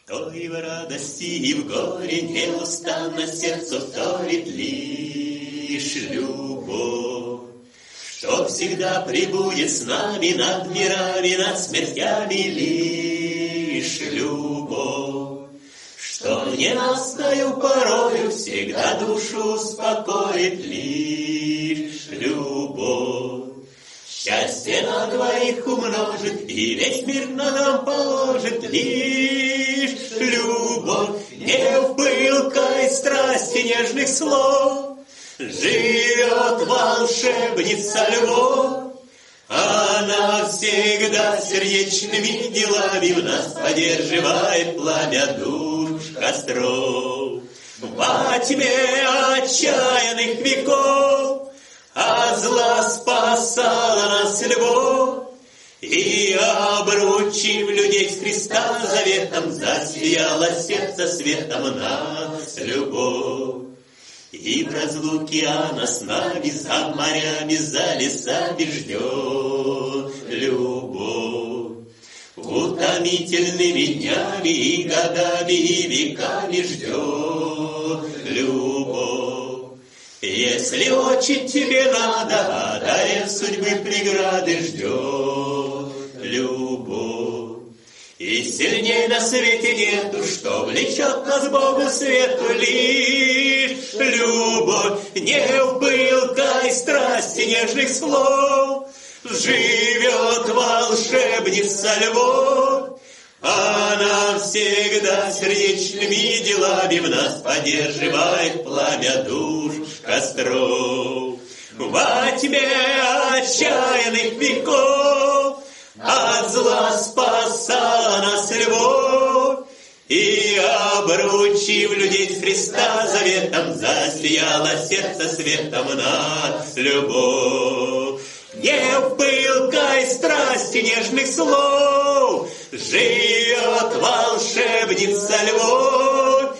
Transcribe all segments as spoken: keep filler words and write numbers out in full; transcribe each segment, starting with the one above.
Кто и в радости, и в горе неустанно сердцу вторит лишь любовь, что всегда пребудет с нами над мирами, над смертями лишь любовь, что ненастною порою всегда душу успокоит лишь любовь. Счастье на двоих умножит, и весь мир на нам положит лишь любовь. Не в пылкой страсти нежных слов живет волшебница любовь. Она всегда сердечными делами в нас поддерживает пламя душ костров. Во тьме отчаянных веков от зла спасала нас любовь, и, обручив людей с Христа заветом, засияло сердце светом нас любовь. И в разлуке она с нами за морями, за лесами ждет любовь. Утомительными днями и годами и веками ждет любовь. Если очень тебе надо, одарив судьбы преграды, ждет любовь. И сильней на свете нету, что влечет нас Богу свету, лишь любовь. Не в пылкой страсти нежных слов живет волшебница любовь. Она всегда сердечными делами в нас поддерживает пламя душ костров. Во тьме отчаянных веков от зла спасала нас любовь, и, обручив людей с Христа заветом, засияло сердце светом нас любовь. Не в пылкой страсти нежных слов живет волшебница любовь.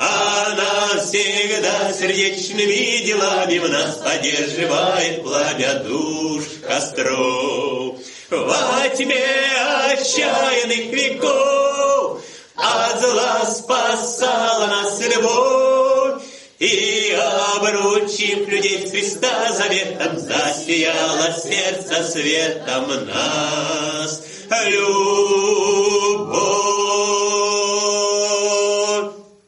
Она всегда сердечными делами в нас поддерживает пламя душ костров. Во тьме отчаянных веков от зла спасала нас любовь, и, обручив людей с Христа заветом, засияло сердце светом нас любовь.